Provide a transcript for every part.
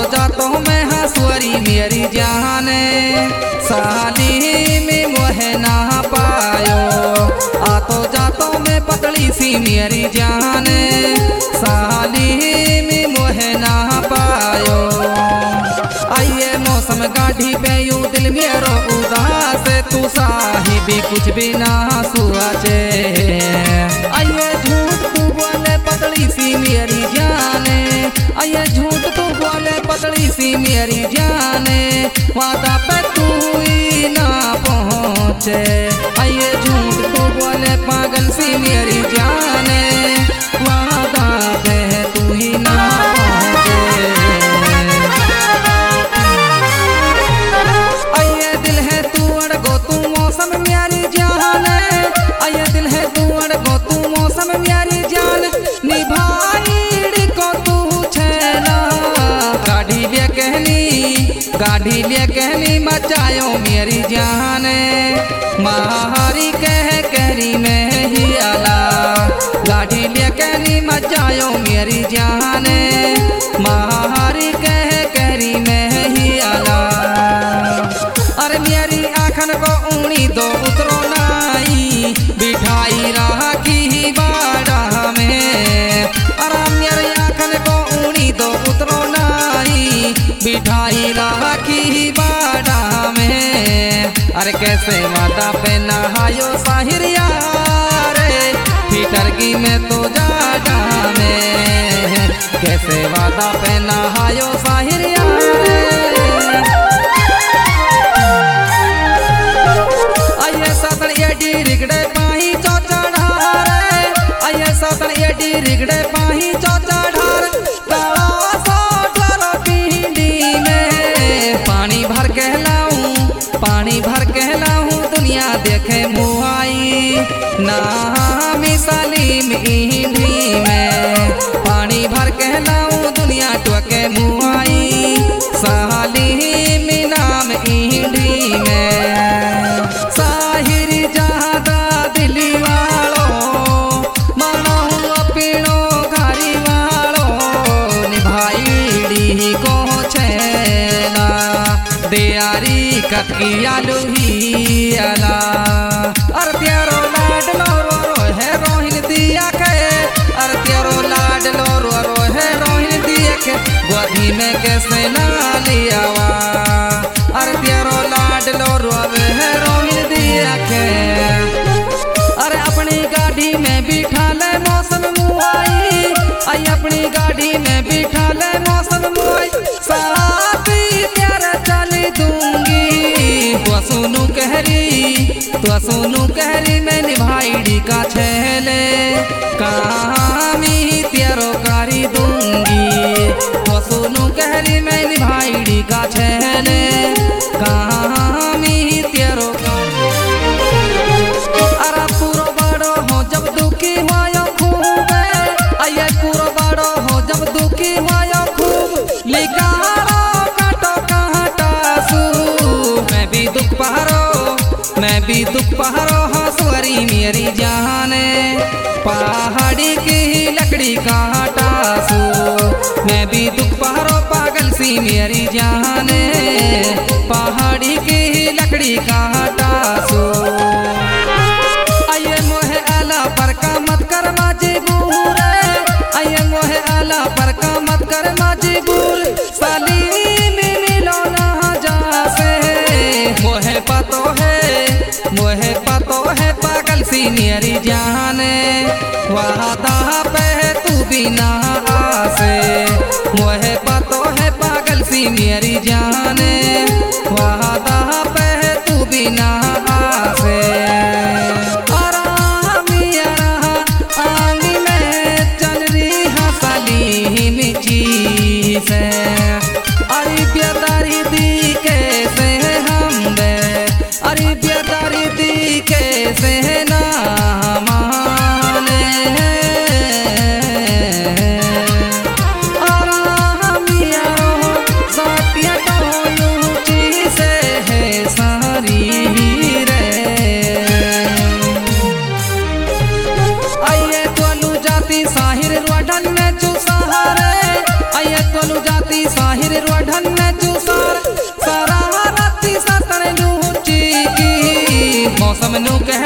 जातो मैं हंसुअरी मेरी जाने साली में मोहे ना पायो। आतो जातो मैं पतली सी मेरी जाने साली में मोहे ना पायो। आइए मौसम गाढ़ी पे यूं दिल मेरो उदास तू साहिबी कुछ भी ना सोचे। आइए झूठ तू बोले पतली सी मेरी जाने, आइए झूठ तू बोले पतली सी मेरी जाने वादा पे तू ही ना पहुँचे। आइए झूठ तू बोले पागल सी मेरी जाने वादा पे तू ही ना पहुँचे। आइए दिल है तू अड़गो तू मौसम मेरी जाने, आइए दिल है तू अड़गो तू मौसम मेरी जान निभाई को तू छेना। गाढ़ी ले कहनी मचायो मेरी जाने मारी कहरी में ही आला। गाढ़ी ले कहनी मचायो मेरी जाने मारी कहरी में ही आला। अरे मेरी आँखन को ऊनी दो उतरो नाई बिठाई राखी बाड़ा में। अरे मेरी आँखन को ऊनी दो उतरो नाई बिठाई राखी बाड़ा में। अरे कैसे माता पे नहायो साहिरिया रे हीटर की में तो जाड़ा में। कैसे माता पे नहायो साहिरिया रे। आइए सातन एडी रिगड़े पाही चौचा ढारे, आइए सातन एडी रिगड़े पाही चौचा ढार। काला सा डरो पींडी में पानी भर कहलाऊं दुनिया देखे मुआई ना मिसाली में ईंधी में। पानी भर कहलाऊं दुनिया टोके मुआई साली में नाम ईंधी में। साहिरी जहादा दिली वालो मानो अपनो घरी वालो निभाईडी को छेना दियारी ककी आलू ही आला। अर त्यारो लाड लो है रोहिन दिया के, अर त्यारो लाड लो है रोहिन दिया के गोदी में कैसे ना लियावा। अर त्यारो लाड लो है रोहिन दिया के। अरे अपनी गाड़ी में बिठा ले मौसम मुआई, आई अपनी गाड़ी में बिठा ले मौसम मुआई। साथी प्यार चली दूंगी तो सोनू कहरी में निभाईडी का छेले कामी त्यारो कारी दूंगी। तो सोनू कहरी में निभाईडी का छेले कामी त्यारो। अरे पूरो बड़ो हो जब दुखी हुआ खूब, आइए पूरो बड़ो हो जब दुखी हुआ खूब। लिकारो काटो काटासू मैं भी दुख पहाड़ो हंसुअरी मेरी जाने पहाड़ी की लकड़ी काटासू। मैं भी दुख पहाड़ो पागल सी मेरी जाने पहाड़ी की लकड़ी काटासू। आइए मोहे आला पर का मत कर मजबूर, आइए मोहे आला पर का मत कर मजबूर। साली में मिलो ना जासे मोहे पतो है पागल सी मेरी जाने वादा पे तू भी ना आसे। मोहे पतो है पागल सी मेरी जाने वादा पे तू भी ना आसे। आंगी में चल रही हंसली मिची से अरे बेदारी दी कैसे हम बे। अरे बेदारी दी कैसे ना माने। साथिया तो से है सारी रे। आइए तोलू जाती साहिर रोडन में चुसहारे, आइए तोलू जाती साहिर रोढ़न ने चूसार सारा राती सतन लूची की मौसम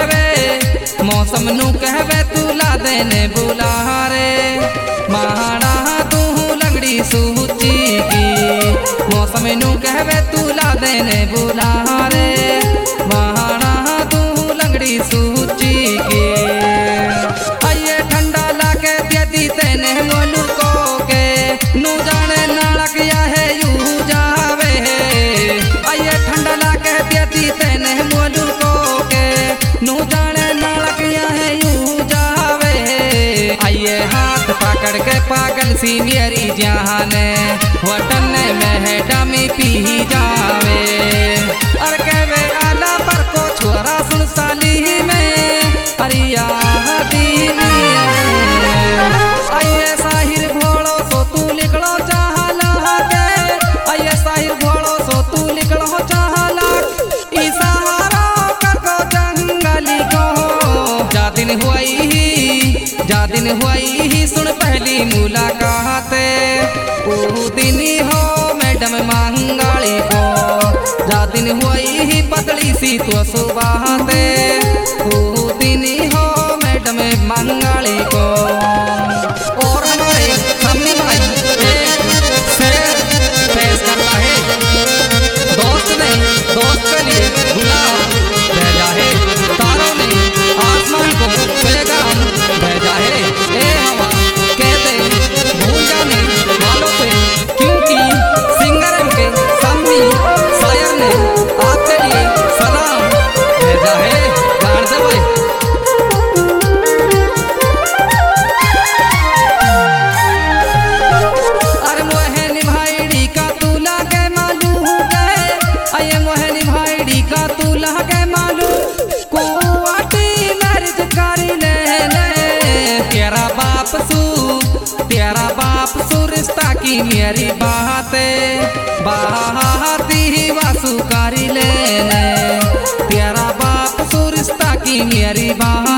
नू कहवे तुला देने बुलारे महाना तू लंगड़ी सूची की मौसम नू कहवे तुला देने बुलारे महाना तू लंगड़ी सूची की आइए ठंडा लाके देती तेने मोलू को के नू जाने नालक या है यू जावे आइए ठंडा लाके देती तेने मोलू को के नू जाने नालक या है यू जावे आइए हाथ पकड़ के पागल सी मेरी जाने वतन में है डमी पी जावे और कहवे आला पर को छोरा सुन साली में अरिया आइए साहिर भोड़ो सो तू लिखलो चाहला के आइए साहिर भोड़ो सो तू लिखलो चाहला ई सहारा को जंगली को जा दिन हुई ही सुन पहली मुलाकात ओ दिन हो मैडम मंगाली को जा दिन हुई ही पतली सी तो सुबह ते ओ दिन हो मैडम मंगाली को और हमारे सामने भाई से पेश करता है दोस्त ने दोस्त के लिए गुलाब भेजा है तारों ने आसमान को पैगाम भेजा है ए हवा कहते भूल जाने वालों से क्योंकि सिंगर के सामने शायर ने आपके लिए सलाम भेजा है जान से भाई अरे मोहनी भाईडी का तू लागे मालूम गए आये मोहनी भाईडी का तू लागे मालूम कुआटी मैरिज करी ले तेरा बाप सू रिश्ता की मेरी बाती वासु करी ले तेरा बाप सू रिश्ता की मेरी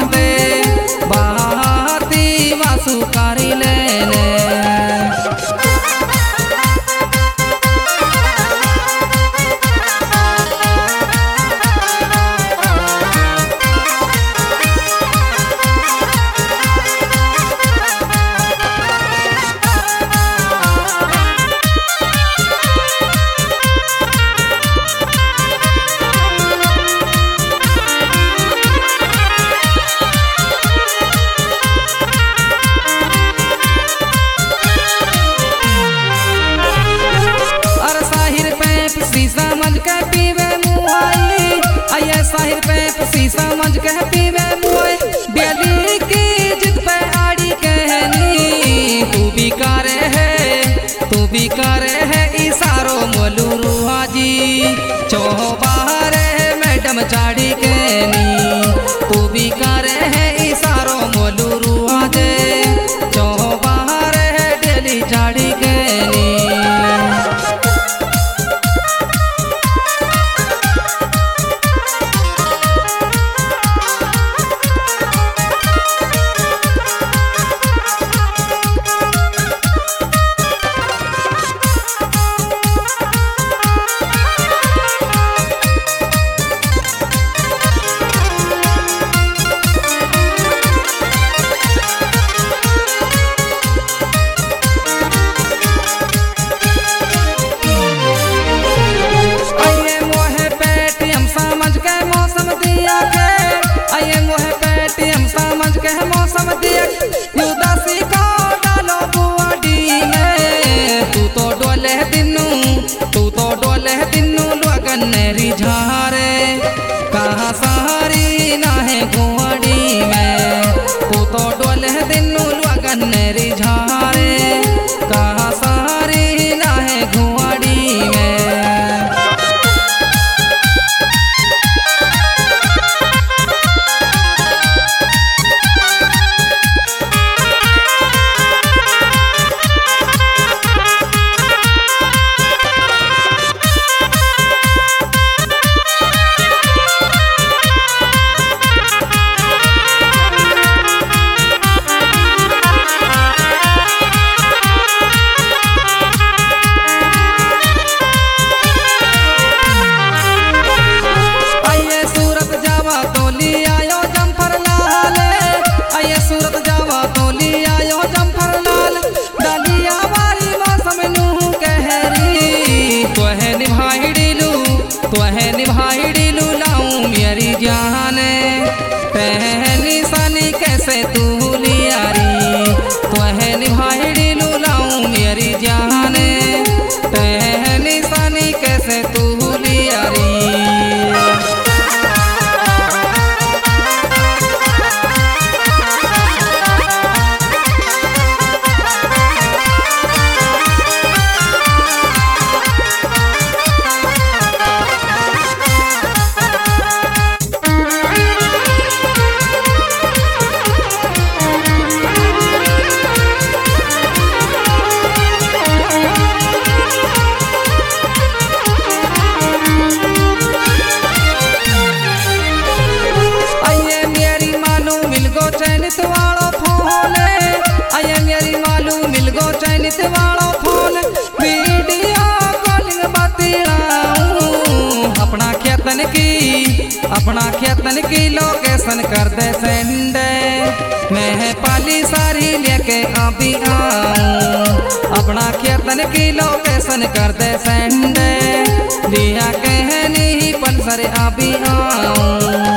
बाती वासु करी ले समझ के पीवे मुआई आइए साहिर पे पसी समझ के पीवे मुआई बेली की जिद पे आड़ी कहनी तू भी करे है इशारो मोलू रुहा जी चौबारे मैडम चाड़ी कहनी तू भी करे है इशारो मोलू रुहा जे चौबारे डेली चाड़ी कहनी मौसम दिया उदासी को डालो बुआडी में तू तो डोले दिनू लगन रिझारे कहाँ सारी ना है गुआडी में तू तो डोले दिनू लगन रिझारे कहाँ सारी ना है गुआडी में अपना खेतन की लोकेशन कर दे सेंड, मैं पाली सारी लेके अभी आऊं। अपना खेतन की लोकेशन कर दे सेंड, दिया कहनी पल्सर अभी आऊं।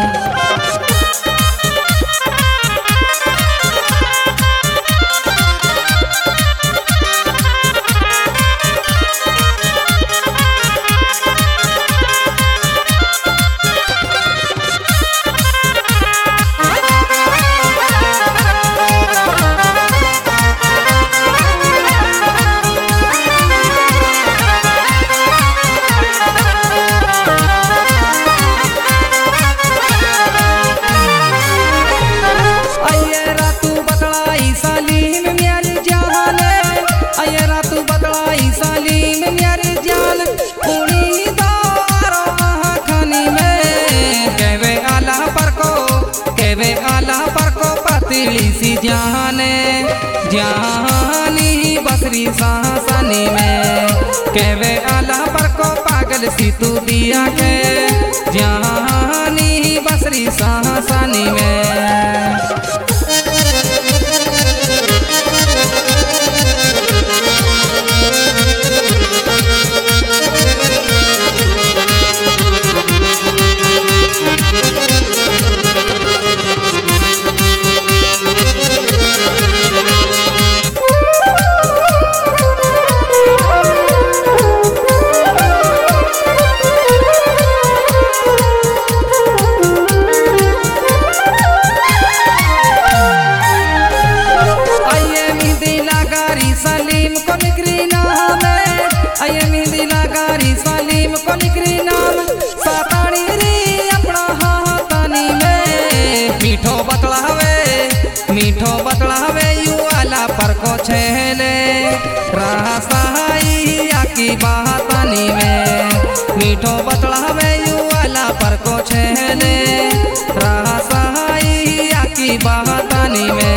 सी जाने जानी बसरी सासनी में, कहवे आला पर को पागल सी तू दिया के, जानी बसरी सासनी में। मीठो बतलावे यू आला पर को छेले, रासाई आकी बातानी में। मीठो बतलावे यू आला पर को छेले, रासाई आकी बातानी में।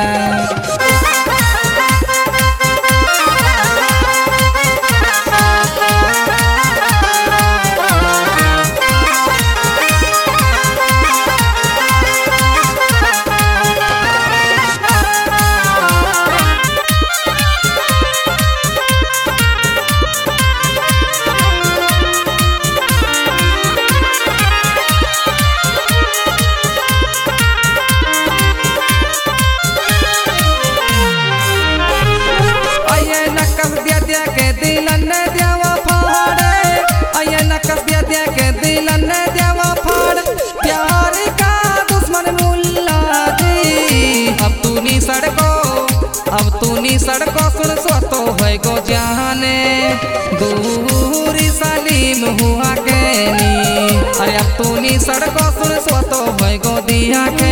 अब तूनी सड़कों सुन सो तो है गो जाने, दूरी सालीम हुआ के नी। अरे अब तूनी सड़कों सुन सो तो है गो दिया के,